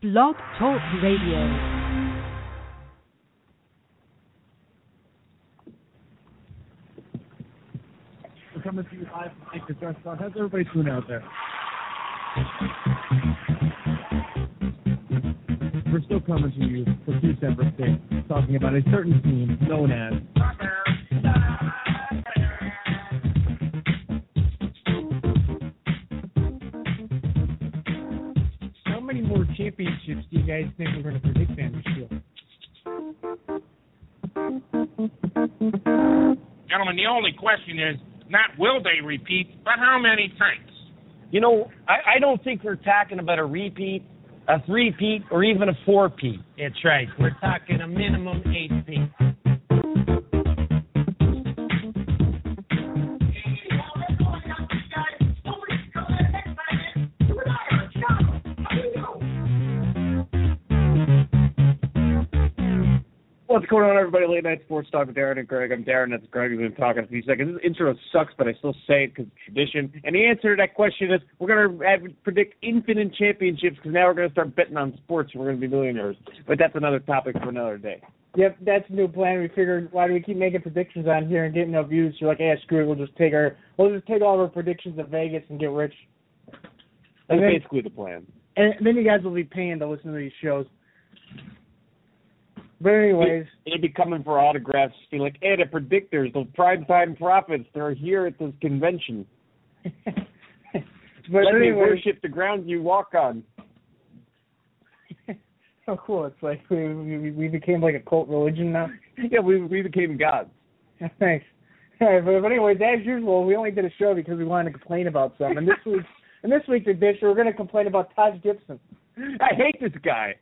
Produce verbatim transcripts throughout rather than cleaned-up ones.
Blog Talk Radio. We're coming to you live from Anchor's Restaurant. How's everybody doing out there? We're still coming to you for two separate things, talking about a certain team known as... How many more championships do you guys think we're going to predict then this year? Gentlemen, the only question is not will they repeat, but how many times? You know, I, I don't think we're talking about a repeat, a three-peat, or even a four-peat. That's right. We're talking a minimum eight-peat. What's going on, everybody? Late Night Sports Talk with Darren and Greg. I'm Darren. That's Greg. We're going to talk in a few seconds. This intro sucks, but I still say it because it's tradition. And the answer to that question is we're going to predict infinite championships because now we're going to start betting on sports and we're going to be millionaires. But that's another topic for another day. Yep, that's a new plan. We figured, why do we keep making predictions on here and getting no views? So we're like, yeah, screw it. We'll just take our, we'll just take all of our predictions to Vegas and get rich. That's then, basically the plan. And then you guys will be paying to listen to these shows. But anyways, they'd be coming for autographs. Be like, hey, the predictors, those primetime prophets, they're here at this convention. but Let anyways, me worship the ground you walk on. Oh, cool! It's like we, we we became like a cult religion now. Yeah, we we became gods. Thanks. All right, but, but anyways, as usual, we only did a show because we wanted to complain about something. And this week, and this week's edition, we're going to complain about Taj Gibson. I hate this guy.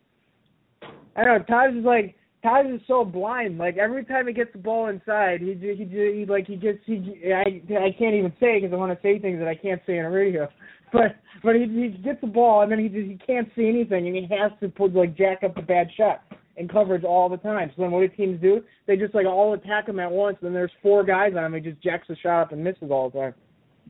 I know Taj is like. Taj is so blind. Like every time he gets the ball inside, he he, he, he like he gets he. I I can't even say because I want to say things that I can't say on the radio. But but he he gets the ball and then he he can't see anything and he has to put like jack up a bad shot in coverage all the time. So then what do teams do? They just like all attack him at once. And then there's four guys on him. He just jacks the shot up and misses all the time.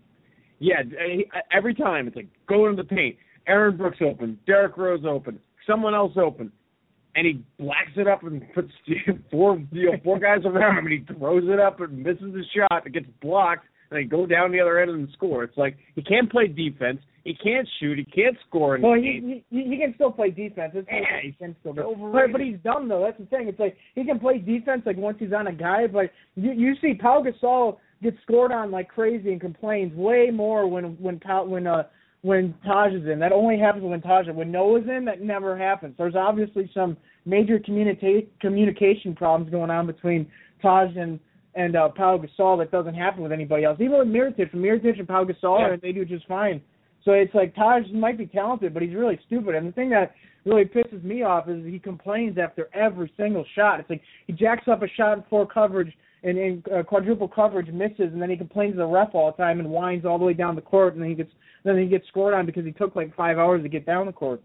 Yeah, every time it's like go into the paint. Aaron Brooks open, Derrick Rose open, someone else open. And he blacks it up and puts four, you know, four guys around him, and he throws it up and misses the shot. It gets blocked, and they go down the other end and score. It's like he can't play defense, he can't shoot, he can't score. In well, the he, game. he he can still play defense. It's like yeah, he can still do. But, but he's dumb though. That's the thing. It's like he can play defense like once he's on a guy, but you you see Pau Gasol gets scored on like crazy and complains way more when when Pau, when uh. when Taj is in. That only happens when Taj is. When Noah's in, that never happens. There's obviously some major communica- communication problems going on between Taj and, and uh, Pau Gasol that doesn't happen with anybody else. Even with Mirotic. Mirotic and Pau Gasol, yeah. they do just fine. So it's like Taj might be talented, but he's really stupid. And the thing that really pisses me off is he complains after every single shot. It's like he jacks up a shot in full coverage and in uh, quadruple coverage, misses, and then he complains to the ref all the time and whines all the way down the court, and then he gets then he gets scored on because he took like five hours to get down the court.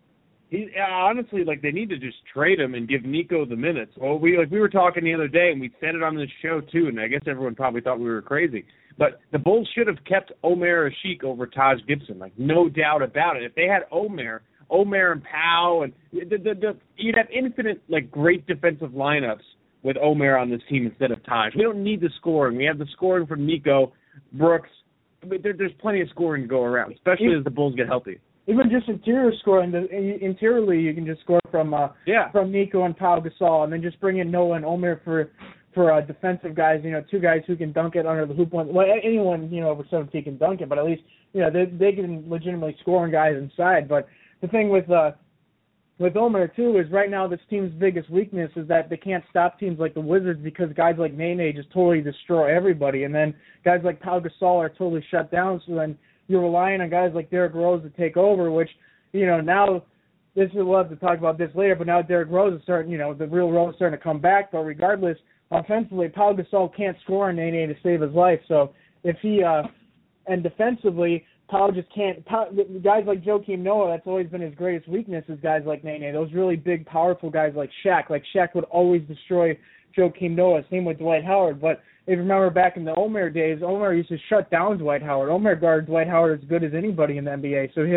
He, honestly, like they need to just trade him and give Nico the minutes. Well, we like we were talking the other day, and we said it on this show too, and I guess everyone probably thought we were crazy. But the Bulls should have kept Omer Asik over Taj Gibson, like no doubt about it. If they had Omer, Omer and Pau, and the, the, the, you'd have infinite like great defensive lineups with Omer on this team instead of Taj. We don't need the scoring. We have the scoring from Nico, Brooks. But there, there's plenty of scoring to go around, especially even, as the Bulls get healthy. Even just interior scoring, the, interiorly you can just score from uh, yeah. from Nico and Pau Gasol, and then just bring in Noah and Omer for for uh, defensive guys. You know, two guys who can dunk it under the hoop. Well, anyone you know over seventeen can dunk it, but at least you know they they can legitimately score on guys inside. But the thing with uh, with Omer too is right now this team's biggest weakness is that they can't stop teams like the Wizards because guys like Nene just totally destroy everybody, and then guys like Pau Gasol are totally shut down. So then you're relying on guys like Derrick Rose to take over, which you know now this is we'll have to talk about this later. But now Derrick Rose is starting, you know, the real Rose is starting to come back. But regardless, offensively, Pau Gasol can't score on Nene to save his life. So if he uh, and defensively. Pau just can't. Pau, guys like Joakim Noah, that's always been his greatest weakness. Is guys like Nene, those really big, powerful guys like Shaq. Like Shaq would always destroy Joakim Noah. Same with Dwight Howard. But if you remember back in the Omer days, Omer used to shut down Dwight Howard. Omer guarded Dwight Howard as good as anybody in the N B A. So him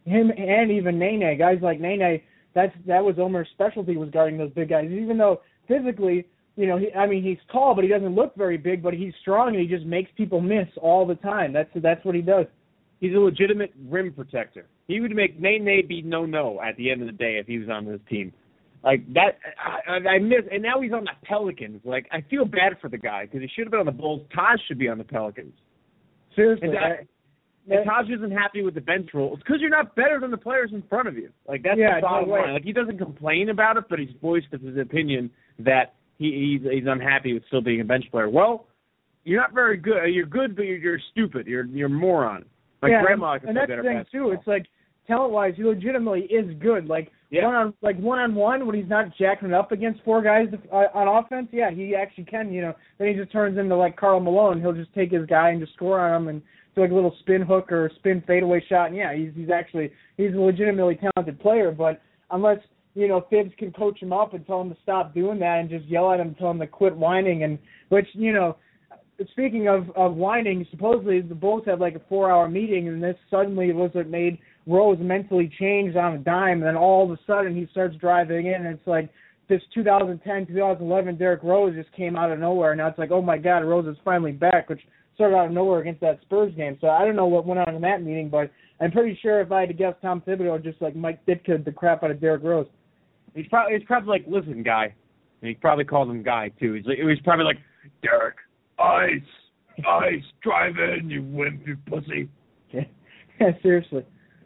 him and even Nene, guys like Nene, that's that was Omer's specialty, was guarding those big guys. Even though physically, you know, he, I mean, he's tall, but he doesn't look very big, but he's strong and he just makes people miss all the time. That's that's what he does. He's a legitimate rim protector. He would make Nene be no-no at the end of the day if he was on this team. Like, that, I, I miss, and now he's on the Pelicans. Like, I feel bad for the guy because he should have been on the Bulls. Taj should be on the Pelicans. Seriously. And, that, and Taj isn't happy with the bench rule. It's because you're not better than the players in front of you. Like, that's yeah, the bottom no line. Like, he doesn't complain about it, but he's voiced his opinion that he, he's, he's unhappy with still being a bench player. Well, you're not very good. You're good, but you're, you're stupid. You're you're a moron. My yeah, grandma could and play that's better the thing basketball. too. It's like talent-wise, he legitimately is good. Like yeah. one on like one-on-one when he's not jacking it up against four guys uh, on offense. Yeah, he actually can. You know, then he just turns into like Karl Malone. He'll just take his guy and just score on him and do like a little spin hook or a spin fadeaway shot. And yeah, he's he's actually he's a legitimately talented player. But unless you know Thibs can coach him up and tell him to stop doing that and just yell at him and tell him to quit whining, and which you know. Speaking of, of whining, supposedly the Bulls had like a four-hour meeting, and this suddenly was what made Rose mentally change on a dime, and then all of a sudden he starts driving in, and it's like this two thousand ten, two thousand eleven Derrick Rose just came out of nowhere. Now it's like, oh my God, Rose is finally back, which started out of nowhere against that Spurs game. So I don't know what went on in that meeting, but I'm pretty sure if I had to guess, Tom Thibodeau just like Mike Ditka the crap out of Derrick Rose. He's probably he's probably like, listen, guy. And he probably called him guy too. He's like, he was probably like, Derrick. Ice, ice, drive in, you wimp, you pussy. Yeah, seriously.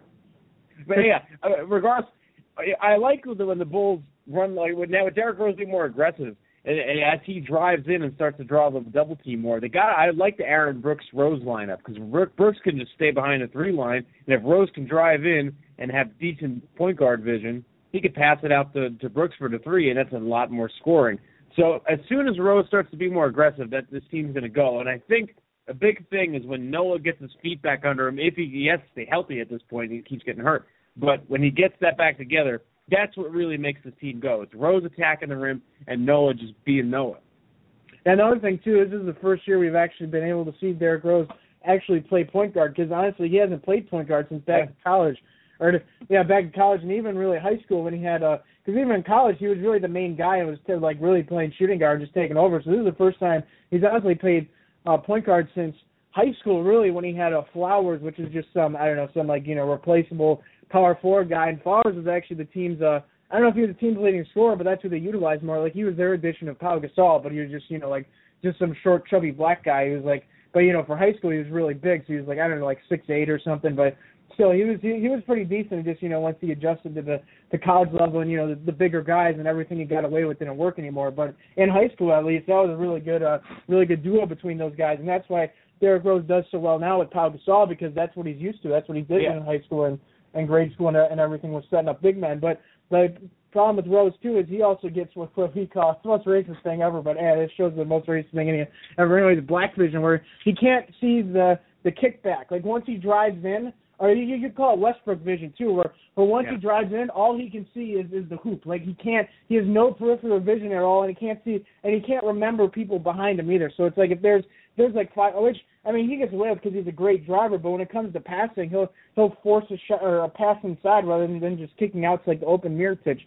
But yeah, uh, regardless, I, I like when the Bulls run like with now with Derrick Rose being more aggressive, and, and as he drives in and starts to draw the double team more. They got I like the Aaron Brooks Rose lineup because Brooks can just stay behind the three line, and if Rose can drive in and have decent point guard vision, he could pass it out to, to Brooks for the three, and that's a lot more scoring. So as soon as Rose starts to be more aggressive, that this team's going to go. And I think a big thing is when Noah gets his feet back under him, if he, he has to stay healthy at this point, he keeps getting hurt. But when he gets that back together, that's what really makes this team go. It's Rose attacking the rim and Noah just being Noah. And another thing, too, is this is the first year we've actually been able to see Derrick Rose actually play point guard because, honestly, he hasn't played point guard since back yeah. in college. Or, yeah, back in college and even really high school when he had a – because even in college, he was really the main guy and was like really playing shooting guard, just taking over. So this is the first time he's honestly played uh, point guard since high school, really, when he had a Flowers, which is just some I don't know some like you know replaceable power forward guy. And Flowers was actually the team's uh, I don't know if he was the team's leading scorer, but that's who they utilized more. Like he was their addition of Pau Gasol, but he was just you know like just some short, chubby black guy. He was like, but you know for high school he was really big, so he was like I don't know like six eight or something, but. Still, he was he, he was pretty decent. Just you know, once he adjusted to the, the college level and you know the, the bigger guys and everything he got away with didn't work anymore. But in high school, at least, that was a really good uh really good duo between those guys, and that's why Derrick Rose does so well now with Pau Gasol because that's what he's used to. That's what he did yeah. in high school and, and grade school and, and everything was setting up big men. But the problem with Rose too is he also gets what, what we call it's the most racist thing ever. But yeah, it shows the most racist thing any ever. Anyway, the black vision where he can't see the the kickback. Like once he drives in. Or you, you could call it Westbrook vision too, where, where once yeah. he drives in, all he can see is, is the hoop. Like he can't, he has no peripheral vision at all, and he can't see, and he can't remember people behind him either. So it's like if there's there's like five, which I mean he gets away with because he's a great driver, but when it comes to passing, he'll he'll force a shot or a pass inside rather than, than just kicking out to like the open mirror pitch.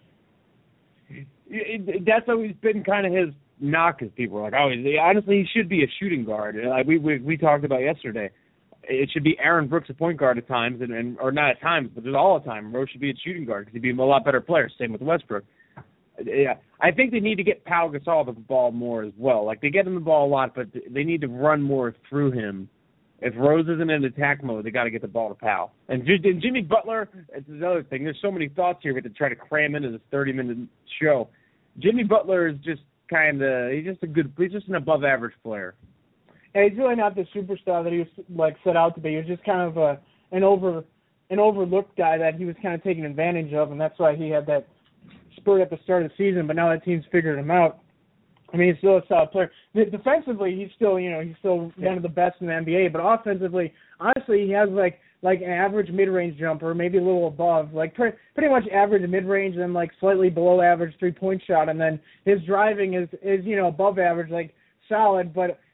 It, it, that's always been kind of his knock. Is people are like, oh, he, honestly, he should be a shooting guard. Like we we we talked about yesterday. It should be Aaron Brooks, a point guard at times, and, and or not at times, but all the time. Rose should be a shooting guard because he'd be a lot better player. Same with Westbrook. Yeah, I think they need to get Pau Gasol the ball more as well. Like they get him the ball a lot, but they need to run more through him. If Rose isn't in attack mode, they got to get the ball to Pau. And, and Jimmy Butler, it's another thing. There's so many thoughts here we have to try to cram into this thirty-minute show. Jimmy Butler is just kind of he's just a good he's just an above average player. And he's really not the superstar that he was like set out to be. He was just kind of a, an over an overlooked guy that he was kind of taking advantage of, and that's why he had that spurt at the start of the season. But now that team's figured him out. I mean, he's still a solid player. Defensively, he's still you know he's still yeah. one of the best in the N B A. But offensively, honestly, he has like like an average mid-range jumper, maybe a little above, like pre- pretty much average mid-range, and then like slightly below average three-point shot, and then his driving is is you know above average, like solid, but.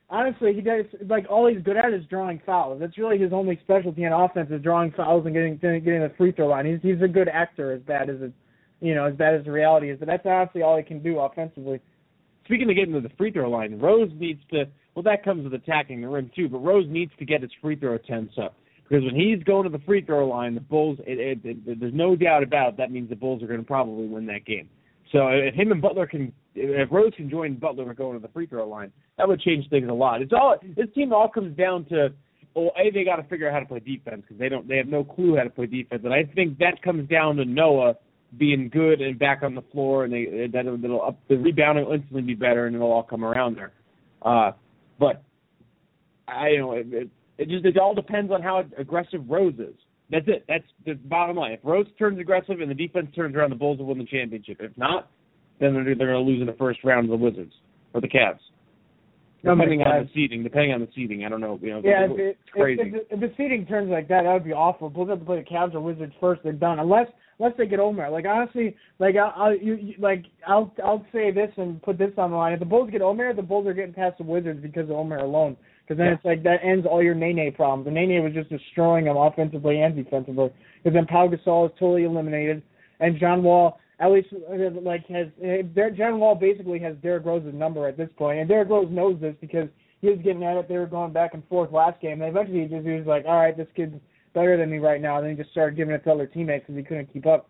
honestly, he does like all he's good at is drawing fouls. That's really his only specialty in offense is drawing fouls and getting getting the free throw line. He's he's a good actor, as bad as it, you know, as bad as the reality is. But that's honestly all he can do offensively. Speaking of getting to the free throw line, Rose needs to. Well, that comes with attacking the rim too. But Rose needs to get his free throw attempts up because when he's going to the free throw line, the Bulls. It, it, it, there's no doubt about it. That means the Bulls are going to probably win that game. So if him and Butler can, if Rose can join Butler going to the free throw line, that would change things a lot. It's all this team all comes down to, well, a they got to figure out how to play defense because they don't, they have no clue how to play defense, and I think that comes down to Noah being good and back on the floor, and they that it'll up the rebounding will instantly be better, and it'll all come around there. Uh, but I you know it, it, it just it all depends on how aggressive Rose is. That's it. That's the bottom line. If Rose turns aggressive and the defense turns around, the Bulls will win the championship. If not, then they're, they're going to lose in the first round of the Wizards or the Cavs. Depending on the seeding, depending on the seeding, I don't know. You know, yeah, it's, if, it, crazy. If, if, if the seeding turns like that, that would be awful. Bulls have to play the Cavs or Wizards first. They're done unless unless they get Omer. Like honestly, like I'll, I'll you, you, like I'll I'll say this and put this on the line. If the Bulls get Omer, the Bulls are getting past the Wizards because of Omer alone. Because then yeah. It's like that ends all your Nene problems. And Nene was just destroying them offensively and defensively. Because then Pau Gasol is totally eliminated, and John Wall at least like has John Wall basically has Derrick Rose's number at this point, and Derrick Rose knows this because he was getting at it. They were going back and forth last game, and eventually he just he was like, all right, this kid's better than me right now, and then he just started giving it to other teammates because he couldn't keep up.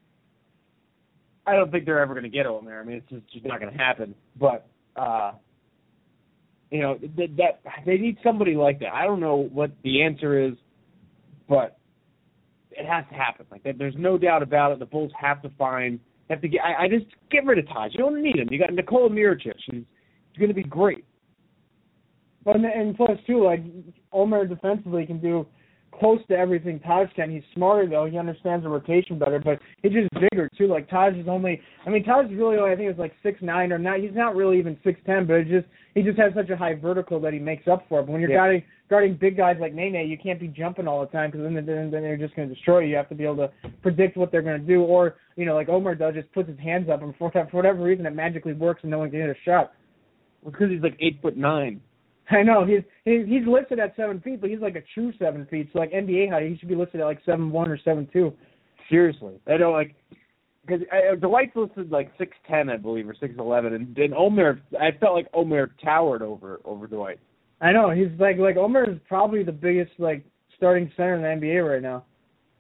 I don't think they're ever going to get him there. I mean, it's just, just not going to happen. But uh, you know that, that they need somebody like that. I don't know what the answer is, but it has to happen. Like that, there's no doubt about it. The Bulls have to find, have to get. I, I just get rid of Taj. You don't need him. You got Nikola Mirotic. She's going to be great. But and, and plus too, like Omer defensively can do close to everything Taj can. He's smarter though. He understands the rotation better. But he's just bigger too. Like Taj is only. I mean, Taj is really only, I think it's like six nine or not. He's not really even six ten. But it just he just has such a high vertical that he makes up for it. But when you're yeah. guarding guarding big guys like Nene, you can't be jumping all the time because then, then then they're just going to destroy you. You have to be able to predict what they're going to do, or you know, like Omer does, just puts his hands up, and for, for whatever reason, it magically works and no one can hit a shot. Well, because he's like eight foot nine. I know he's he's he's listed at seven feet, but he's like a true seven feet. So like N B A height, he should be listed at like seven one or seven two. Seriously, I don't like because Dwight's listed like six ten, I believe, or six eleven, and then Omer. I felt like Omer towered over over Dwight. I know he's like like Omer is probably the biggest like starting center in the N B A right now.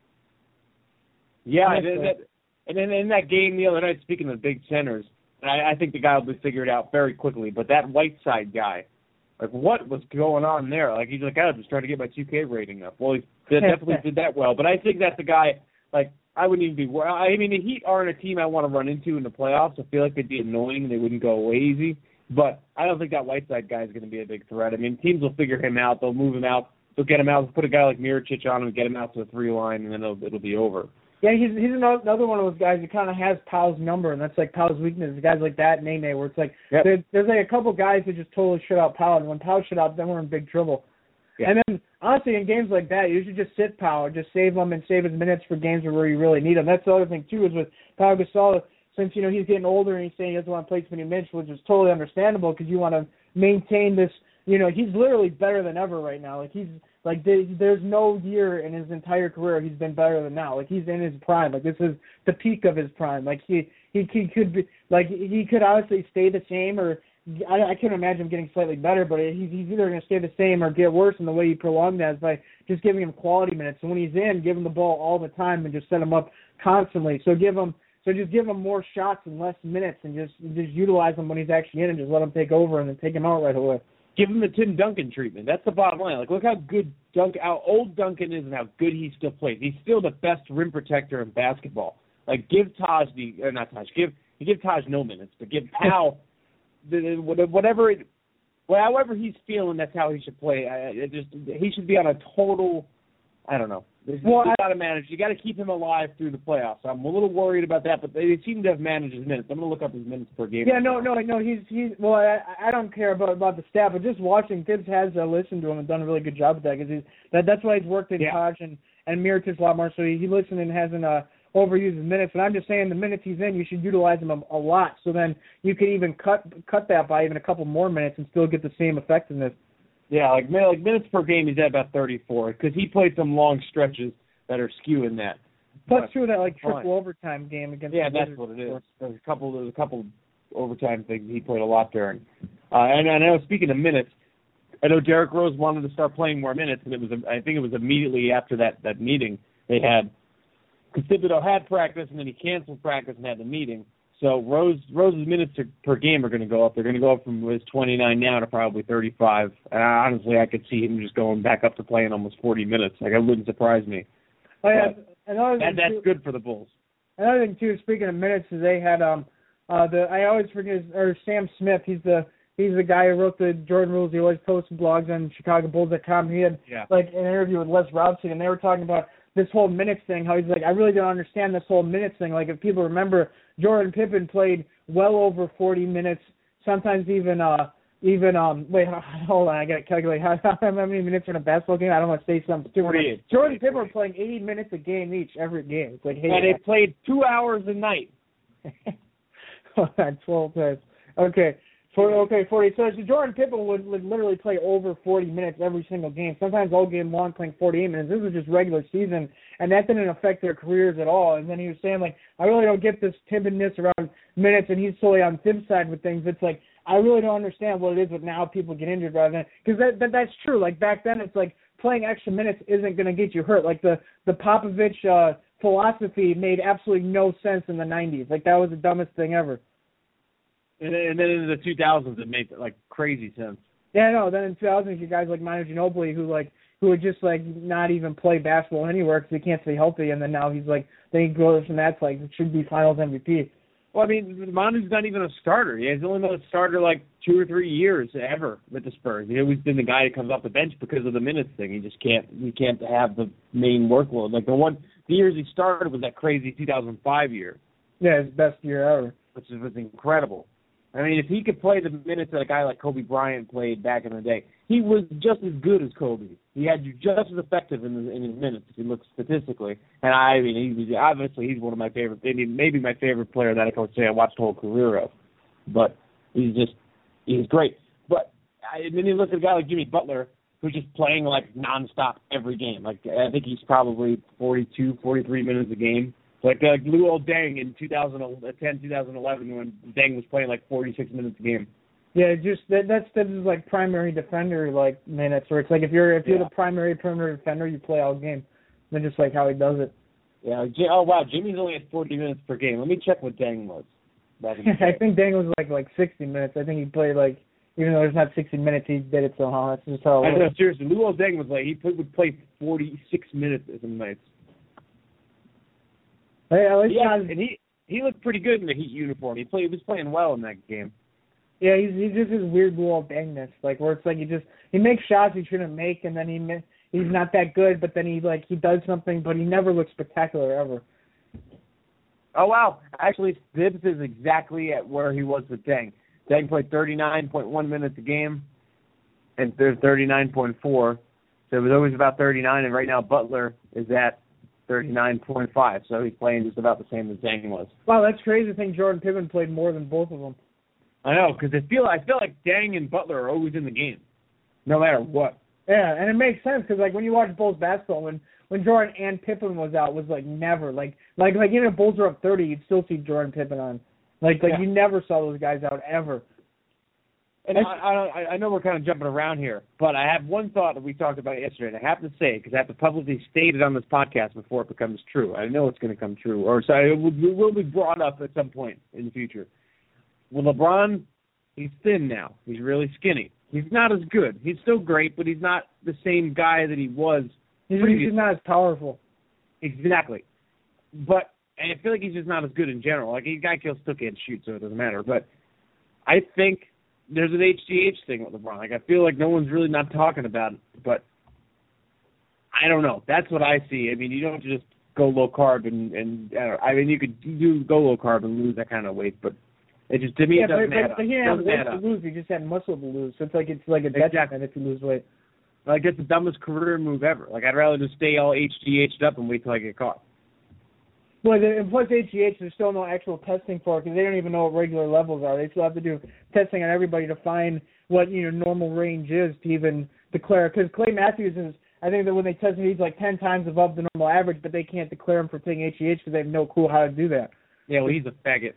Yeah, and, and, that, and then in that game the other night, speaking of big centers, I, I think the guy will be figured out very quickly. But that Whiteside guy. Like, what was going on there? Like, he's like, I was just trying to get my two K rating up. Well, he definitely did that well. But I think that's a guy, like, I wouldn't even be – I mean, the Heat aren't a team I want to run into in the playoffs. I feel like they'd be annoying and they wouldn't go away easy. But I don't think that Whiteside guy is going to be a big threat. I mean, teams will figure him out. They'll move him out. They'll get him out. They'll put a guy like Mirotic on him and get him out to the three line, and then it'll, it'll be over. Yeah, he's he's another one of those guys who kind of has Powell's number, and that's like Powell's weakness. Guys like that, Nene, where it's like yep. there, there's like a couple guys who just totally shut out Powell, and when Powell shut out, then we're in big trouble. Yeah. And then honestly, in games like that, you should just sit Powell, just save him and save his minutes for games where you really need him. That's the other thing too is with Pau Gasol, since you know he's getting older and he's saying he doesn't want to play too many minutes, which is totally understandable because you want to maintain this. You know, he's literally better than ever right now. Like he's. Like, there's no year in his entire career he's been better than now. Like, he's in his prime. Like, this is the peak of his prime. Like, he he, he could be, like, he could honestly stay the same or, I, I can't imagine him getting slightly better, but he's, he's either going to stay the same or get worse in the way he prolonged that is by just giving him quality minutes. So when he's in, give him the ball all the time and just set him up constantly. So give him, so just give him more shots and less minutes and just, just utilize him when he's actually in and just let him take over and then take him out right away. Give him the Tim Duncan treatment. That's the bottom line. Like, look how good Dunk, how old Duncan is and how good he still plays. He's still the best rim protector in basketball. Like, give Taj the, or not Taj, give give Taj no minutes, but give Powell the, whatever, it, however he's feeling. That's how he should play. I, it just he should be on a total. I don't know. Well, you got to manage. You got to keep him alive through the playoffs. I'm a little worried about that, but they seem to have managed his minutes. I'm going to look up his minutes per game. Yeah, no, no, no. He's he's. Well, I, I don't care about about the stat, but just watching, Tibbs has uh, listened to him and done a really good job with that because he's that that's why he's worked in yeah. Taj and and Mirotic a lot more. So he, he listened and hasn't uh, overuse his minutes. And I'm just saying the minutes he's in, you should utilize him a, a lot. So then you can even cut cut that by even a couple more minutes and still get the same effectiveness. Yeah, like like minutes per game, he's at about thirty-four because he played some long stretches that are skewing that. Plus, But true that like triple fine. overtime game against. Yeah, the that's Wizards. what it is. There's a couple. There's a couple overtime things he played a lot during. Uh, and I know, speaking of minutes, I know Derrick Rose wanted to start playing more minutes, and it was I think it was immediately after that that meeting they had. Because Thibodeau had practice, and then he canceled practice and had the meeting. So Rose Rose's minutes per game are going to go up. They're going to go up from his twenty-nine now to probably thirty-five. And honestly, I could see him just going back up to playing almost forty minutes. Like, it wouldn't surprise me. Oh, yeah, another That, thing that's too, good for the Bulls. Another thing too, speaking of minutes, is they had um uh the I always forget his, or Sam Smith. He's the he's the guy who wrote the Jordan Rules. He always posts blogs on Chicago Bulls dot com. He had Yeah. like an interview with Les Robson, and they were talking about this whole minutes thing. How he's like, I really don't understand this whole minutes thing. Like, if people remember, Jordan Pippen played well over forty minutes, sometimes even uh even um wait hold on, I gotta calculate how, how many minutes in a basketball game. I don't want to say something stupid. forty-eight. Jordan Pippen were playing eighty minutes a game each every game. It's like, hey, And they played two hours a night. hold on, twelve times. Okay. For, okay, forty. So, so Jordan Pippen would, would literally play over forty minutes every single game, sometimes all game long playing forty-eight minutes. This was just regular season, and that didn't affect their careers at all. And then he was saying, like, I really don't get this Tibbin-ness around minutes, and he's solely on Thibs' side with things. It's like, I really don't understand what it is with now people get injured rather than – because that, that, that's true. Like, back then it's like playing extra minutes isn't going to get you hurt. Like, the, the Popovich uh, philosophy made absolutely no sense in the nineties. Like, that was the dumbest thing ever. And then, and then in the two thousands, it made, like, crazy sense. Yeah, no. Then in two thousands, you guys like Manu Ginobili, who like who would just like not even play basketball anywhere because he can't stay healthy, and then now he's like then he goes from that to like it should be Finals M V P. Well, I mean, Manu's not even a starter. He's only been a starter like two or three years ever with the Spurs. He's always been the guy that comes off the bench because of the minutes thing. He just can't he can't have the main workload. Like the one the years he started was that crazy two thousand five year. Yeah, his best year ever. Which was incredible. I mean, if he could play the minutes that a guy like Kobe Bryant played back in the day, he was just as good as Kobe. He had you just as effective in, the, in his minutes if you look statistically. And I mean, he was, obviously he's one of my favorite, maybe, maybe my favorite player that I could say I watched the whole career of. But he's just, he's great. But I, and then you look at a guy like Jimmy Butler, who's just playing like nonstop every game. Like I think he's probably forty-two, forty-three minutes a game. Like uh, Luol Deng in two thousand ten, two thousand eleven when Deng was playing like forty-six minutes a game. Yeah, just that that's that's like primary defender like minutes, where it's like if you're if you're Yeah. the primary perimeter defender, you play all game. Then just like how he does it. Yeah. J- oh wow, Jimmy's only at forty minutes per game. Let me check what Deng was. Back in the day. I think Deng was like like sixty minutes. I think he played like even though there's not sixty minutes, he did it somehow. That's just how. It I know, works. seriously, Luol Deng was like he put, would play forty-six minutes some nights. Hey, at least Yeah, not, and he he looked pretty good in the Heat uniform. He played he was playing well in that game. yeah, he's he's just his weird Luol Dengness, like where it's like he just he makes shots he shouldn't make, and then he mi- he's not that good, but then he like he does something, but he never looks spectacular ever. Oh wow, actually, Thibs is exactly at where he was with Deng. Deng played thirty-nine point one minutes a game, and there's thirty-nine point four. So it was always about thirty-nine, and right now Butler is at thirty-nine point five, so he's playing just about the same as Deng was. Wow, that's crazy to think Jordan Pippen played more than both of them. I know, because I feel I feel like Deng and Butler are always in the game, no matter what. Yeah, and it makes sense because like when you watch Bulls basketball, when when Jordan and Pippen was out, was like never like like like even if Bulls were up thirty, you'd still see Jordan Pippen on. Like like Yeah. you never saw those guys out ever. And I, I, I know we're kind of jumping around here, but I have one thought that we talked about yesterday, and I have to say because I have to publicly state it on this podcast before it becomes true. I know it's going to come true, or so it will, it will be brought up at some point in the future. Well, LeBron, he's thin now. He's really skinny. He's not as good. He's still great, but he's not the same guy that he was. He's, previously. he's not as powerful. Exactly. But and I feel like he's just not as good in general. Like, a guy still can't shoot, so it doesn't matter. But I think there's an H G H thing with LeBron. Like, I feel like no one's really not talking about it. But I don't know. That's what I see. I mean, you don't just go low carb and, and I, don't know. I mean, you could do go low carb and lose that kind of weight, but it just, to me, Yeah, it but, doesn't but, add but up. he It didn't have doesn't weight add to up. lose. He just had muscle to lose. So it's like it's like a Exactly. detriment if you lose weight. Like, it's the dumbest career move ever. Like, I'd rather just stay all H G H'd up and wait till I get caught. Well, and plus H G H, there's still no actual testing for it because they don't even know what regular levels are. They still have to do testing on everybody to find what, you know, normal range is to even declare. Because Clay Matthews is, I think that when they test him, he's like ten times above the normal average, but they can't declare him for taking H G H because they have no clue how to do that. Yeah, well, he's a faggot.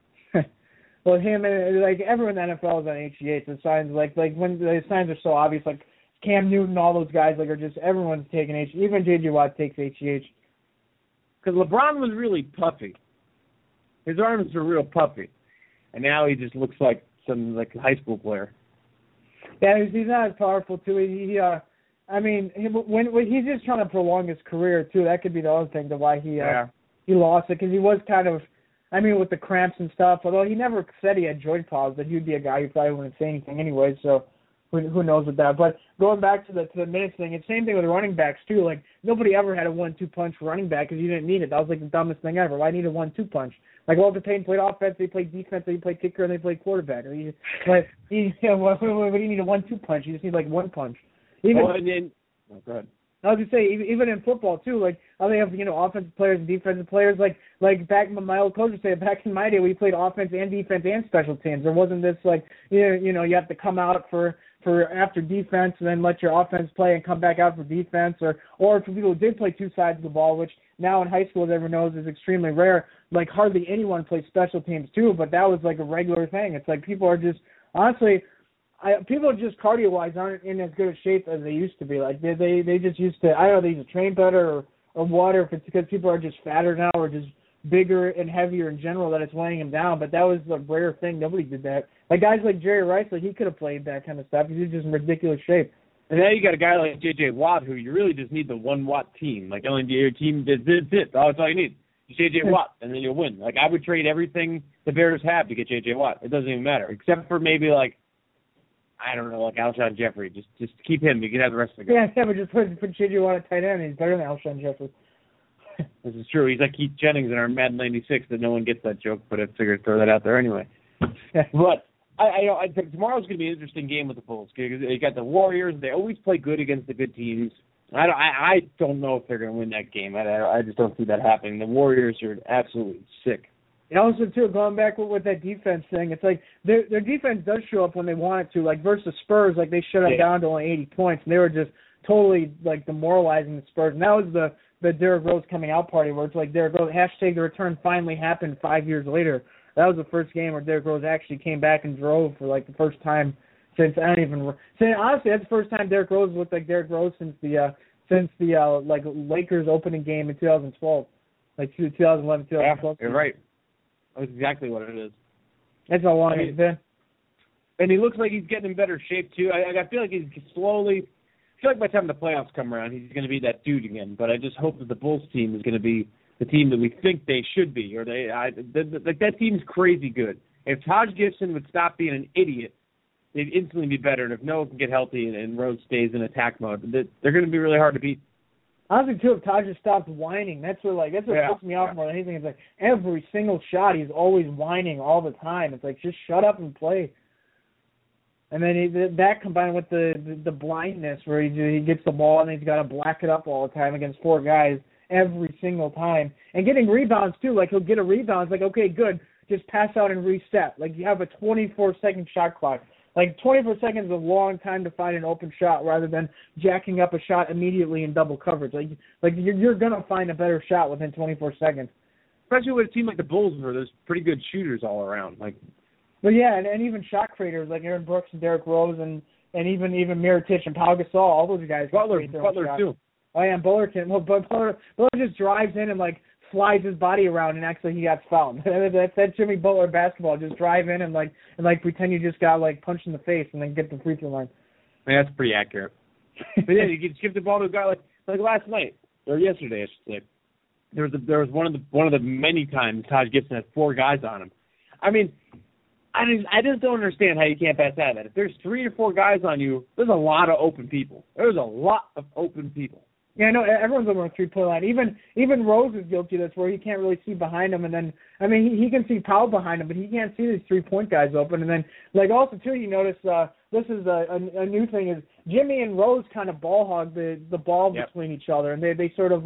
Well, him and like everyone in the N F L is on H G H. The signs like like when the signs are so obvious, like Cam Newton, all those guys like are just everyone's taking H. Even J J Watt takes H G H. Because LeBron was really puffy. His arms were real puffy, and now he just looks like some like high school player. Yeah, he's, he's not as powerful too. He, he uh, I mean, he, when, when he's just trying to prolong his career too. That could be the other thing to why he uh, yeah. he lost it because he was kind of. I mean, with the cramps and stuff, although he never said he had joint problems, that he'd be a guy who probably wouldn't say anything anyway, so who, who knows with that. But going back to the to the minutes thing, it's the same thing with running backs, too. Like, nobody ever had a one two punch for running back because you didn't need it. That was, like, the dumbest thing ever. Why need a one two punch? Like, Walter Payton played offense, they played defense, they played kicker, and they played quarterback. I mean, like, you know, what, what, what do you need a one two punch? You just need, like, one punch. Even, oh, and then, oh, go ahead. I was gonna say, even in football too, like how they have, you know, offensive players and defensive players. Like, like back my old coach would say, back in my day, we played offense and defense and special teams. There wasn't this like, you know, you know, you have to come out for for after defense and then let your offense play and come back out for defense, or or for people who did play two sides of the ball, which now in high school, as everyone knows, is extremely rare. Like hardly anyone plays special teams too, but that was like a regular thing. It's like people are just honestly. I, people just cardio-wise aren't in as good a shape as they used to be. Like they they, they just used to. I don't know, they used to train better or, or what, or if it's because people are just fatter now or just bigger and heavier in general that it's weighing them down. But that was a rare thing. Nobody did that. Like guys like Jerry Rice, like he could have played that kind of stuff. He was just in ridiculous shape. And now you got a guy like J J Watt who you really just need the one Watt team. Like only your team did this, this. That's all you need. J J Watt, and then you'll win. Like I would trade everything the Bears have to get J J Watt. It doesn't even matter, except for maybe like. I don't know, like Alshon Jeffrey. Just just keep him. You can have the rest of the guys. Yeah, yeah, but just put, put J J Watt at tight end. He's better than Alshon Jeffrey. This is true. He's like Keith Jennings in our Madden ninety-six, that no one gets that joke, but I figured to throw that out there anyway. But I, I, I think tomorrow's going to be an interesting game with the Bulls. You got the Warriors. They always play good against the good teams. I don't, I, I don't know if they're going to win that game. I, I just don't see that happening. The Warriors are absolutely sick. And also, too, going back with, with that defense thing, it's like their their defense does show up when they want it to. Like versus Spurs, like they shut them yeah. down to only eighty points, and they were just totally like demoralizing the Spurs. And that was the the Derrick Rose coming out party where it's like Derrick Rose hashtag the return finally happened five years later. That was the first game where Derrick Rose actually came back and drove for like the first time since I don't even say honestly that's the first time Derrick Rose looked like Derrick Rose since the uh, since the uh, like Lakers opening game in two thousand twelve, like two thousand eleven, two thousand twelve. Yeah, you're right. That's exactly what it is. That's how long I mean, it's been. And he looks like he's getting in better shape, too. I, I feel like he's slowly – I feel like by the time the playoffs come around, he's going to be that dude again. But I just hope that the Bulls team is going to be the team that we think they should be. Or they, I, the, the, like that team's crazy good. If Taj Gibson would stop being an idiot, they'd instantly be better. And if Noah can get healthy and, and Rose stays in attack mode, they're going to be really hard to beat. Honestly, too, if Taj just stopped whining, that's what like that's what yeah. puts me off more than anything. It's like every single shot, he's always whining all the time. It's like just shut up and play. And then he, that combined with the, the the blindness, where he he gets the ball and he's got to black it up all the time against four guys every single time, and getting rebounds too. Like he'll get a rebound, it's like okay, good, just pass out and reset. Like you have a twenty-four second shot clock. Like twenty-four seconds is a long time to find an open shot rather than jacking up a shot immediately in double coverage. Like, like you're, you're going to find a better shot within twenty-four seconds. Especially with a team like the Bulls where there's pretty good shooters all around. Like, But yeah, and, and even shot creators like Aaron Brooks and Derrick Rose and, and even even Mirotic and Pau Gasol, all those guys. Butler, Butler too. Oh yeah, and Butler can. Well, Butler, Butler just drives in and like slides his body around and acts like he got fouled. That's that Jimmy Butler basketball. Just drive in and like and like pretend you just got like punched in the face and then get the free throw line. I mean, that's pretty accurate. But yeah, you can give the ball to a guy like like last night or yesterday, I should say. There was a, there was one of the one of the many times Taj Gibson had four guys on him. I mean, I just I just don't understand how you can't pass out of that. If there's three or four guys on you, there's a lot of open people. There's a lot of open people. Yeah, I know everyone's over a three-point line. Even even Rose is guilty of this, where he can't really see behind him, and then I mean he, he can see Powell behind him, but he can't see these three-point guys open. And then like also too, you notice uh, this is a, a, a new thing is Jimmy and Rose kind of ball hog the the ball yep. between each other, and they they sort of like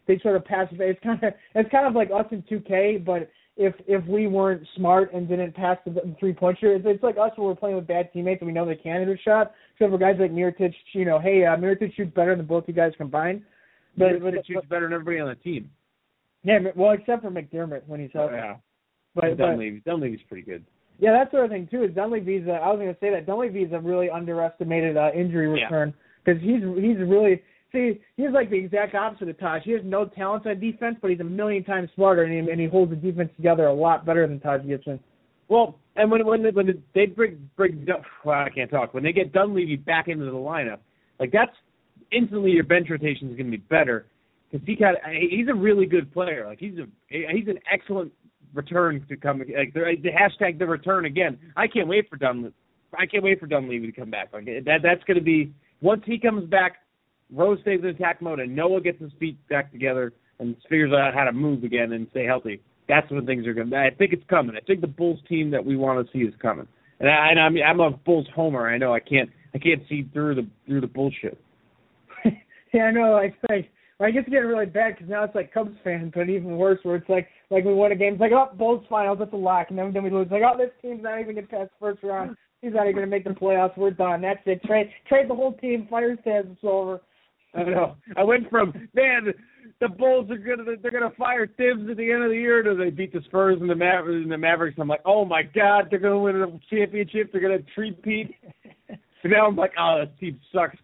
they sort of pass. It's kind of it's kind of like us in two K, but if if we weren't smart and didn't pass the, the three point shooter, it's, it's like us when we're playing with bad teammates and we know they can't hit a shot. So for guys like Mirotic, you know, hey, uh, Mirotic shoots better than both you guys combined. But Mirotic shoots better than everybody on the team. Yeah, well, except for McDermott when he's healthy. Oh, yeah, but Dunleavy, Dunleavy's pretty good. Yeah, that's the other thing too. Is Dunleavy's? Uh, I was going to say that Dunleavy's a really underestimated uh, injury return because yeah. he's he's really. See, he's like the exact opposite of Taj. He has no talent on defense, but he's a million times smarter, and he, and he holds the defense together a lot better than Taj Gibson. Well, and when when when they bring bring well, I can't talk. When they get Dunleavy back into the lineup, like that's instantly your bench rotation is going to be better because he got he's a really good player. Like he's a he's an excellent return to come. Like the, the hashtag the return again. I can't wait for Dunleavy. I can't wait for Dunleavy to come back. Like that that's going to be once he comes back. Rose stays in attack mode, and Noah gets his feet back together and figures out how to move again and stay healthy. That's when things are going to. I think it's coming. I think the Bulls team that we want to see is coming. And I, and I'm I'm a Bulls homer. I know I can't I can't see through the through the bullshit. Yeah, I know. I think. Well, I guess it's getting really bad because now it's like Cubs fans, but even worse, where it's like like we win a game, it's like oh Bulls finals, that's a lock, and then then we lose. Like oh this team's not even going to pass the first round. He's not even going to make the playoffs. We're done. That's it. Trade trade the whole team. Fire Stabs. It's over. I know. I went from man, the Bulls are gonna they're gonna fire Tibbs at the end of the year to they beat the Spurs and the Mavericks and the Mavericks. I'm like, oh my God, they're gonna win a championship. They're gonna treat Pete. And now I'm like, oh, this team sucks.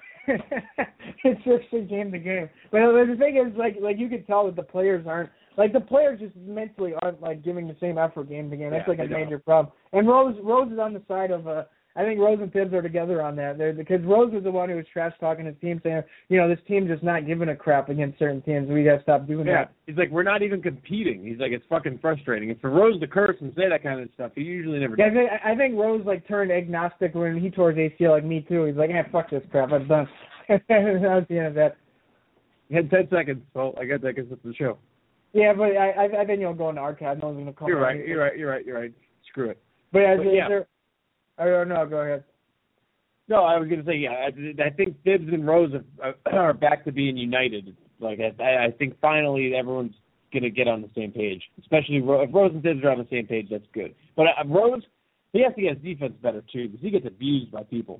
It's just a game to game. But the thing is, like, like you can tell that the players aren't like the players just mentally aren't like giving the same effort game to game. That's yeah, like a major problem. And Rose Rose is on the side of uh I think Rose and Tibbs are together on that. They're, because Rose was the one who was trash talking his team, saying, you know, this team's just not giving a crap against certain teams. We got to stop doing yeah. that. He's like, we're not even competing. He's like, it's fucking frustrating. And for Rose to curse and say that kind of stuff, he usually never yeah, does. I think, I think Rose like turned agnostic when he tore his A C L, like me too. He's like, eh, fuck this crap. I'm done. That was the end of that. You had ten seconds, so I guess that gets up the show. Yeah, but I, I, I think you'll go into archive. No one's going to call You're right. You're right. You're right. You're right. Screw it. But, as, but is yeah. there, I don't know. Go ahead. No, I was going to say, yeah, I, I think Tibbs and Rose are, are back to being united. Like, I, I think finally everyone's going to get on the same page. Especially if Rose and Tibbs are on the same page, that's good. But uh, Rose, he has to get his defense better, too, because he gets abused by people.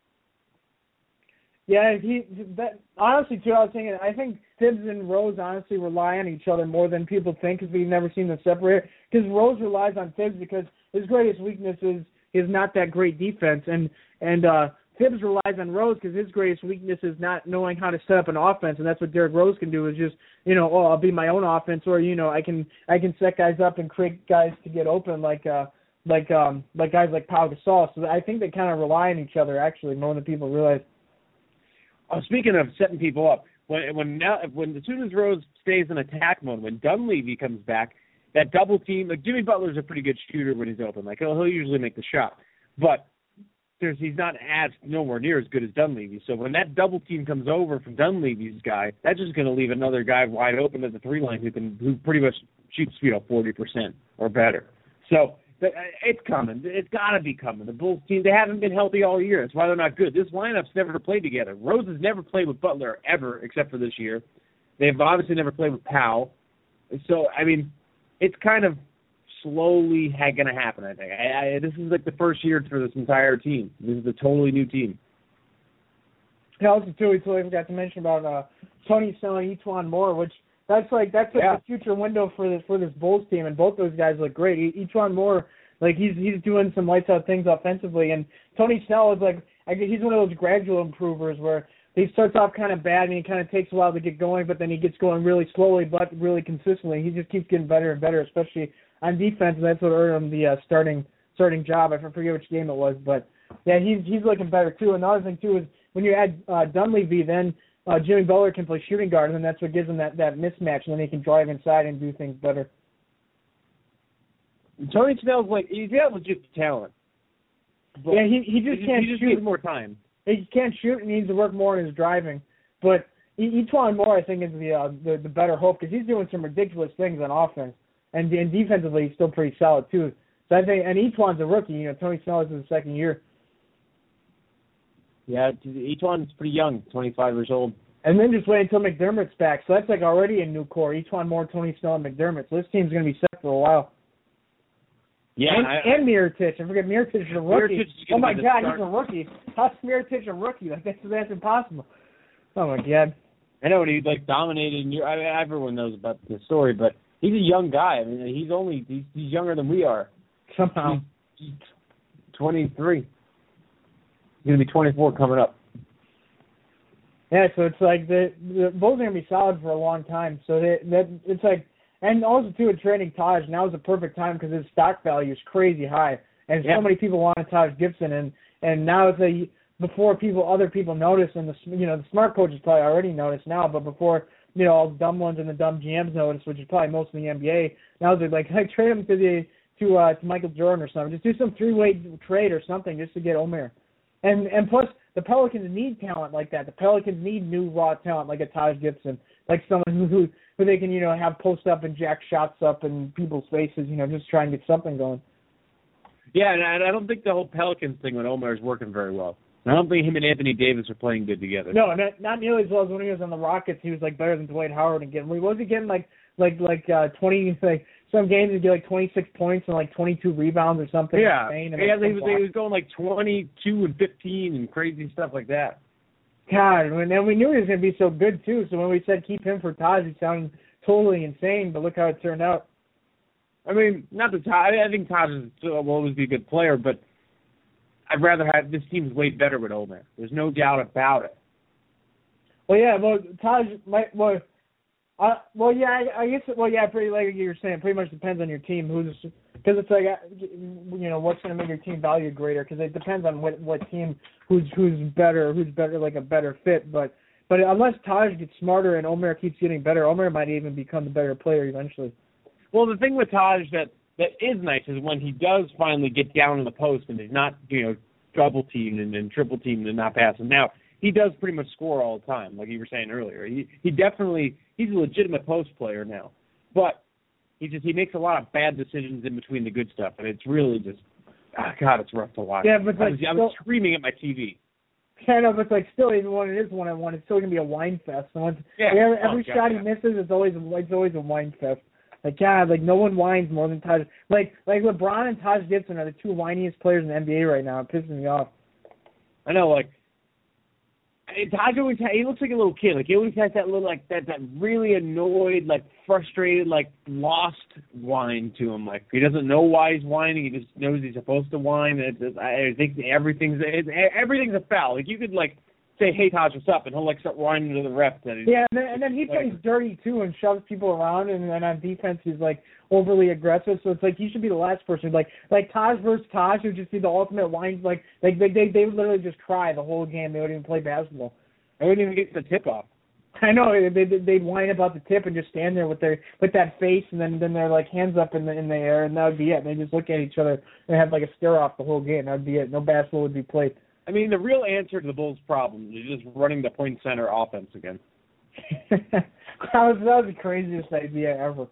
Yeah, he that honestly, too, I was thinking, I think Tibbs and Rose honestly rely on each other more than people think because we've never seen them separate. Because Rose relies on Tibbs because his greatest weakness is, is not that great defense. And, and uh, Tibbs relies on Rose because his greatest weakness is not knowing how to set up an offense. And that's what Derrick Rose can do is just, you know, oh, I'll be my own offense. Or, you know, I can I can set guys up and create guys to get open like uh, like um, like guys like Pau Gasol. So I think they kind of rely on each other, actually, more than people realize. Oh, speaking of setting people up, when when now when as soon as Rose stays in attack mode, when Dunleavy comes back, that double team, like Jimmy Butler's a pretty good shooter when he's open. Like he'll, he'll usually make the shot, but there's he's not as nowhere near as good as Dunleavy. So when that double team comes over from Dunleavy's guy, that's just going to leave another guy wide open at the three line who can who pretty much shoots you know forty percent or better. So. It's coming. It's got to be coming. The Bulls team, they haven't been healthy all year. That's why they're not good. This lineup's never played together. Rose has never played with Butler ever except for this year. They've obviously never played with Powell. So, I mean, it's kind of slowly going to happen, I think. I, I, this is like the first year for this entire team. This is a totally new team. And also, too, we totally forgot to mention about uh, Tony Snell and E'Twaun Moore, which That's like that's like yeah. the future window for this for this Bulls team, and both those guys look great. E'Twaun Moore, like he's he's doing some lights out things offensively, and Tony Snell is like I guess he's one of those gradual improvers where he starts off kind of bad and he kind of takes a while to get going, but then he gets going really slowly but really consistently. He just keeps getting better and better, especially on defense, and that's what earned him the uh, starting starting job. I forget which game it was, but yeah, he's he's looking better too. Another thing too is when you add uh, Dunleavy, then Uh, Jimmy Butler can play shooting guard, and that's what gives him that, that mismatch, and then he can drive inside and do things better. Tony Snell's like, he's got legit talent. Yeah, he he just he can't just, he just shoot. needs more time. He can't shoot and needs to work more on his driving. But E'Twaun Moore, I think, is the, uh, the the better hope because he's doing some ridiculous things on offense, and, and defensively he's still pretty solid too. So I think, and E'Twaun's a rookie. You know, Tony Snell is in his second year. Yeah, E'Twaun's pretty young, twenty-five years old. And then just wait until McDermott's back. So that's like already a new core. E'Twaun Moore, Tony Snell, and McDermott. So this team's going to be set for a while. Yeah, and, I, and Mirotic. I forget Mirotic is a rookie. Mirotic is Oh my be God, start. he's a rookie. How's Mirotic a rookie? Like that's that's impossible. Oh my God. I know, and he like dominated. And I mean, everyone knows about the story, but he's a young guy. I mean, he's only he's, he's younger than we are. Somehow. He's, he's twenty-three. He's gonna be twenty-four coming up. Yeah, so it's like the the Bulls are gonna be solid for a long time. So they, that it's like. And also, too, in trading Taj, now is the perfect time because his stock value is crazy high. And yeah. so many people wanted Taj Gibson. And, and now it's a, before people, other people notice, and the you know the smart coaches probably already noticed now, but before, you know, all the dumb ones and the dumb G Ms notice, which is probably most of the N B A, now they're like, hey, trade him to the to uh, to Michael Jordan or something. Just do some three-way trade or something just to get Omer. And and plus, the Pelicans need talent like that. The Pelicans need new raw talent like a Taj Gibson, like someone who, who who they can, you know, have post up and jack shots up in people's faces, you know, just try and get something going. Yeah, and I don't think the whole Pelicans thing with Omer is working very well. I don't think him and Anthony Davis are playing good together. No, not, not nearly as well as when he was on the Rockets. He was like better than Dwight Howard and getting. Was he getting like like like uh, twenty like some games he'd get like twenty-six points and like twenty-two rebounds or something? Yeah, insane and, yeah, like, he was he was going like twenty-two and fifteen and crazy stuff like that. God, and then we knew he was going to be so good too. So when we said keep him for Taj, he sounded totally insane. But look how it turned out. I mean, not the Taj. I think Taj is still, will always be a good player, but I'd rather have this team's way better with Omer. There's no doubt about it. Well, yeah, well, Taj might, well, uh, well, yeah, I, I guess, well, yeah, pretty like you were saying, pretty much depends on your team who's, because it's like, you know, what's going to make your team value greater? Because it depends on what what team who's who's better, who's better, like a better fit. But but unless Taj gets smarter and Omer keeps getting better, Omer might even become the better player eventually. Well, the thing with Taj that, that is nice is when he does finally get down in the post and he's not, you know, double teamed and, and triple teamed and not passing. Now, he does pretty much score all the time, like you were saying earlier. He he definitely, he's a legitimate post player now. But he just, he makes a lot of bad decisions in between the good stuff, and it's really just, oh, God, it's rough to watch. Yeah, but I like, was, I still, was screaming at my T V. Yeah, no, but it's like still, even when it is one on one, it's still gonna be a wine fest. And once, Yeah. every, every Oh, shot God, he yeah. misses, it's always it's always a wine fest. Like God, like no one whines more than Taj. Like like LeBron and Taj Gibson are the two whiniest players in the N B A right now. It pisses me off. I know, like, Taj always ha- he looks like a little kid. Like, he always has that little, like, that, that really annoyed, like, frustrated, like, lost whine to him. Like, he doesn't know why he's whining. He just knows he's supposed to whine. And it's, I think everything's it's, everything's a foul. Like, you could, like, say, hey, Taj, what's up? And he'll, like, start whining to the ref. That he's, Yeah, and then, and then he plays like, dirty too and shoves people around, and then on defense he's like overly aggressive. So it's like you should be the last person. Like like Taj versus Taj would just be the ultimate whine. Like like they they they would literally just cry the whole game. They wouldn't even play basketball. I wouldn't even get the tip off. I know they they'd whine about the tip and just stand there with their with that face, and then then they're like hands up in the in the air, and that would be it. And they just look at each other and have like a stare off the whole game. That would be it. No basketball would be played. I mean, the real answer to the Bulls' problem is just running the point center offense again. that was that was the craziest idea ever.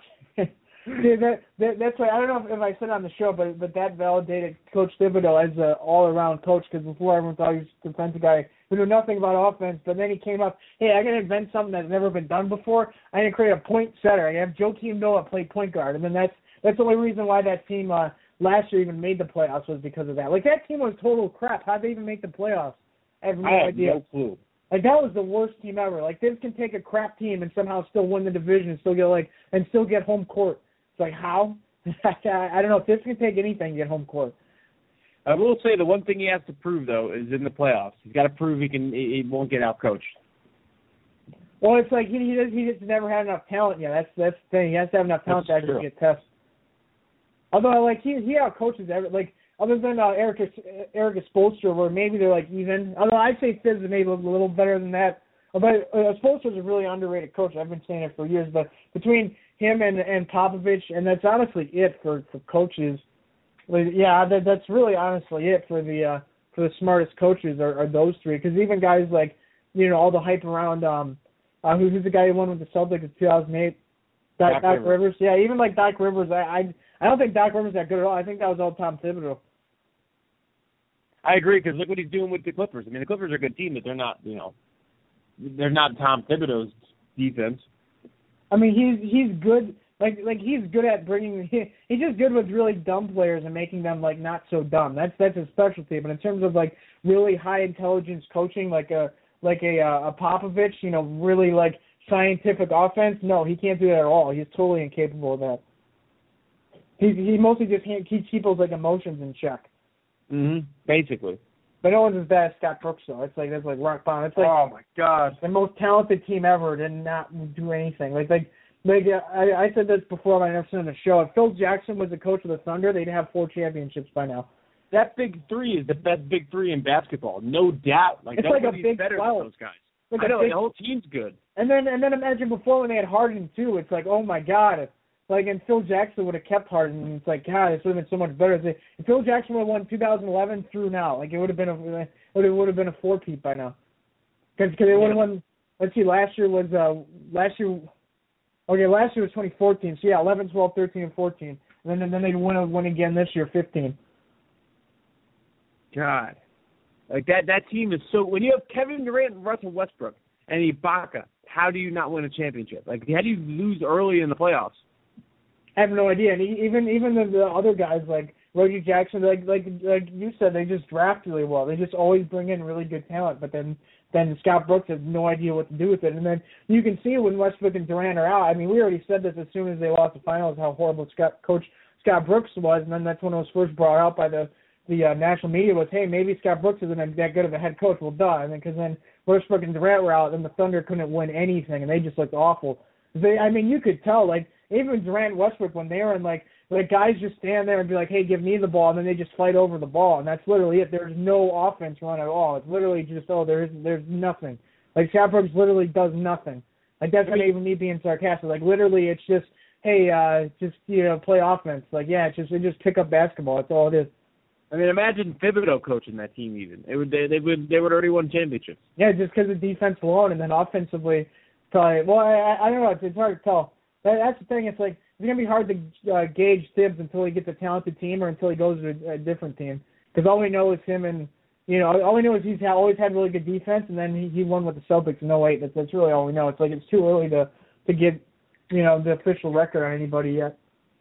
Dude, that, that that's why I don't know if, if I said it on the show, but but that validated Coach Thibodeau as an all-around coach, because before everyone thought he was a defensive guy who knew nothing about offense, but then he came up, hey, I'm gonna invent something that's never been done before. I'm gonna create a point setter. I have Joakim Noah play point guard, and then that's that's the only reason why that team uh, last year even made the playoffs was because of that. Like that team was total crap. How'd they even make the playoffs? I have no I have idea. no clue. Like that was the worst team ever. Like this can take a crap team and somehow still win the division and still get like and still get home court. It's like how? I don't know if this can take anything to get home court. I will say the one thing he has to prove though is in the playoffs. He's got to prove he can. He won't get outcoached. Well, it's like he he just, he just never had enough talent yet. That's that's the thing. He has to have enough talent That's to actually true. get tests. Although like he he outcoaches every like other than uh, Eric Eric Spoelstra, where maybe they're like even. Although I'd say Fizz is maybe a little better than that. But uh, Spoelstra's a really underrated coach. I've been saying it for years. But between him and and Popovich, and that's honestly it for, for coaches. Like, yeah, that, that's really honestly it for the uh, for the smartest coaches are, are those three. Because even guys like you know all the hype around um uh, who, who's the guy who won with the Celtics in two thousand eight, Doc, Doc Doc Rivers. Rivers. Yeah, even like Doc Rivers, I, I I don't think Doc Rivers is that good at all. I think that was all Tom Thibodeau. I agree because look what he's doing with the Clippers. I mean, the Clippers are a good team, but they're not. You know, they're not Tom Thibodeau's defense. I mean, he's he's good. Like like he's good at bringing. He, he's just good with really dumb players and making them like not so dumb. That's that's his specialty. But in terms of like really high intelligence coaching, like a like a a Popovich, you know, really like scientific offense, no, he can't do that at all. He's totally incapable of that. He he mostly just can't keep people's like emotions in check. Mhm. Basically. But no one's as bad as Scott Brooks though. It's like that's like rock bottom. It's like oh my God, the most talented team ever did not do anything. Like like. Like I, I said this before when I said on the show. If Phil Jackson was the coach of the Thunder, they'd have four championships by now. That big three is the best big three in basketball, no doubt. Like it's like a big better twelve. than those guys. Like I know big, the whole team's good. And then and then imagine before when they had Harden too. It's like oh my God. Like and Phil Jackson would have kept Harden. And it's like God, this would have been so much better. If Phil Jackson would have won two thousand eleven through now, like it would have been a it would have been a four-peat by now. Because they would have won. Let's see, last year was uh last year. Okay, last year was twenty fourteen, so yeah, eleven, twelve, thirteen, and fourteen. And then, and then they'd win, win again this year, fifteen. God. Like, that that team is so... When you have Kevin Durant and Russell Westbrook and Ibaka, how do you not win a championship? Like, how do you lose early in the playoffs? I have no idea. And even even the, the other guys, like Reggie Jackson, like like like you said, they just draft really well. They just always bring in really good talent, but then... then Scott Brooks has no idea what to do with it. And then you can see when Westbrook and Durant are out. I mean, we already said this as soon as they lost the finals, how horrible Scott, Coach Scott Brooks was. And then that's when it was first brought out by the the uh, national media was, hey, maybe Scott Brooks isn't that good of a head coach. Well, duh. And then because then Westbrook and Durant were out, and the Thunder couldn't win anything, and they just looked awful. They, I mean, you could tell, like, even Durant and Westbrook, when they were in, like, like guys just stand there and be like, hey, give me the ball, and then they just fight over the ball, and that's literally it. There's no offense run at all. It's literally just, oh, there's there's nothing. Like, Scott Brooks literally does nothing. Like, that's not even me being sarcastic. Like, literally, it's just, hey, uh, just, you know, play offense. Like, yeah, it's just, just pick up basketball. That's all it is. I mean, imagine Thibodeau coaching that team even. It would, they, they would they would already won championships. Yeah, just because of defense alone, and then offensively, probably, well, I, I don't know. It's, it's hard to tell. That, that's the thing. It's like, it's going to be hard to uh, gauge Thibs until he gets a talented team or until he goes to a, a different team. Because all we know is him and, you know, all we know is he's ha- always had really good defense, and then he, he won with the Celtics in oh eight. That's, that's really all we know. It's like it's too early to, to get, you know, the official record on anybody yet.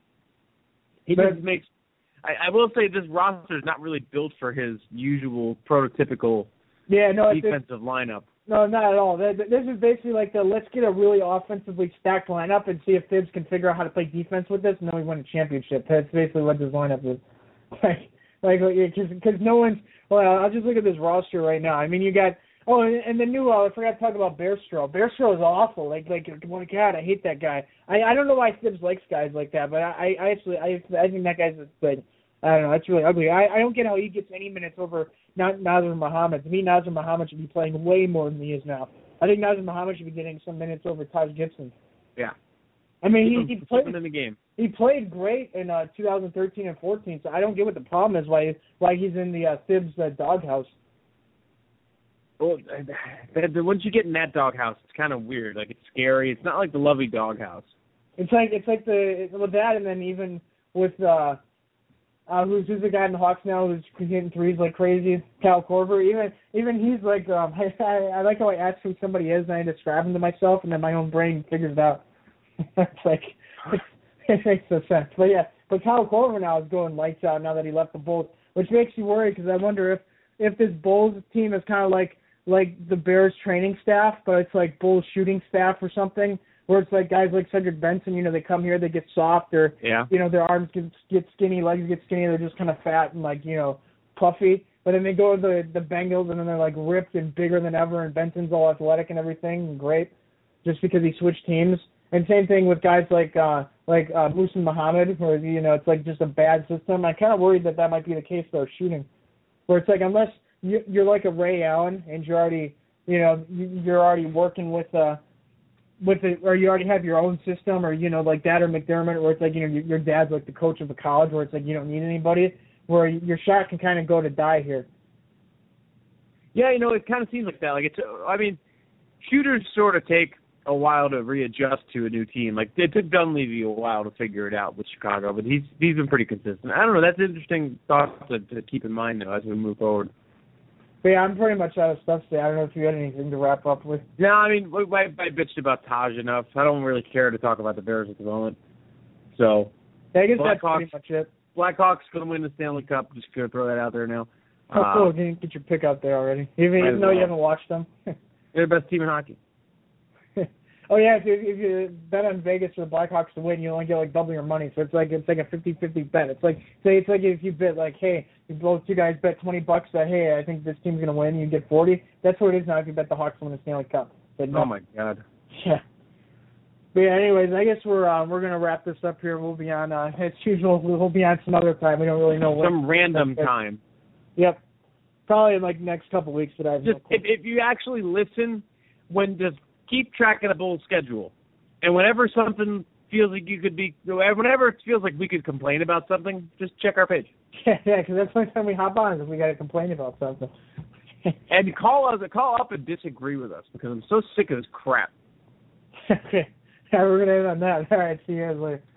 He but, just makes – I will say this roster is not really built for his usual prototypical yeah, no, defensive it's, lineup. No, not at all. This is basically like the let's get a really offensively stacked lineup and see if Thibs can figure out how to play defense with this, and then we win a championship. That's basically what this lineup is. Like, like, because no one's. Well, I'll just look at this roster right now. I mean, you got. Oh, and, and the new. Uh, I forgot to talk about Bairstow. Bairstow is awful. Like, like, oh God, I hate that guy. I, I don't know why Thibs likes guys like that, but I, I actually, I, I think that guy's good. I don't know. That's really ugly. I, I don't get how he gets any minutes over Nazr Muhammad. To me, Nazr Muhammad should be playing way more than he is now. I think Nazr Muhammad should be getting some minutes over Taj Gibson. Yeah. I mean, he, he played in the game. He played great in uh, two thousand thirteen and fourteen. So I don't get what the problem is. Why why he's in the uh, Thibs uh, doghouse. Well, once you get in that doghouse, it's kind of weird. Like it's scary. It's not like the lovely doghouse. It's like it's like the with that, and then even with. Uh, Uh, who's who's the guy in the Hawks now who's hitting threes like crazy? Kyle Korver. Even even he's like um, I, I I like how I ask who somebody is and I describe him to myself and then my own brain figures it out. It's like it, it makes no sense. But yeah, but Kyle Korver now is going lights out now that he left the Bulls, which makes you worry because I wonder if if this Bulls team is kind of like like the Bears training staff, but it's like Bulls shooting staff or something. Where it's like guys like Cedric Benson, you know, they come here, they get soft, or, yeah. you know, their arms get, get skinny, legs get skinny, they're just kind of fat and, like, you know, puffy. But then they go to the, the Bengals, and then they're, like, ripped and bigger than ever, and Benson's all athletic and everything, and great, just because he switched teams. And same thing with guys like uh, like uh, Musa Muhammad, where, you know, it's, like, just a bad system. I'm kind of worried that that might be the case, though, shooting. Where it's like, unless you, you're like a Ray Allen, and you're already, you know, you're already working with uh, – with it, or you already have your own system, or, you know, like that, or McDermott, where it's like, you know, your, your dad's like the coach of the college, where it's like you don't need anybody, where your shot can kind of go to die here. Yeah, you know, it kind of seems like that. Like, it's, I mean, shooters sort of take a while to readjust to a new team. Like, it took Dunleavy a while to figure it out with Chicago, but he's he's been pretty consistent. I don't know. That's an interesting thought to, to keep in mind, though, as we move forward. But yeah, I'm pretty much out of stuff today. I don't know if you had anything to wrap up with. No, I mean, I, I bitched about Taj enough. I don't really care to talk about the Bears at the moment. So, yeah, I guess Black that's Hawks, pretty much it. Blackhawks going to win the Stanley Cup. Just going to throw that out there now. Oh, uh, cool. You didn't get your pick out there already. Even, even though you haven't watched them. They're the best team in hockey. Oh yeah, if you, if you bet on Vegas for the Blackhawks to win, you only get like double your money. So it's like it's like a fifty-fifty bet. It's like say it's like if you bet like, hey, if both two guys bet twenty bucks that hey, I think this team's gonna win, you get forty. That's what it is now if you bet the Hawks win the Stanley Cup. But no. Oh my God. Yeah. But yeah, anyways, I guess we're uh, we're gonna wrap this up here. We'll be on uh, as usual. We'll be on some other time. We don't really know what. Some random time. Yep. Probably in like next couple weeks. But I have just no if, if you actually listen, when just keep track of the Bulls schedule, and whenever something feels like you could be, whenever it feels like we could complain about something, just check our page. Yeah, yeah, because that's the only time we hop on is if we got to complain about something. And call us, call up and disagree with us because I'm so sick of this crap. Okay, yeah, we're gonna end on that. All right, see you guys later.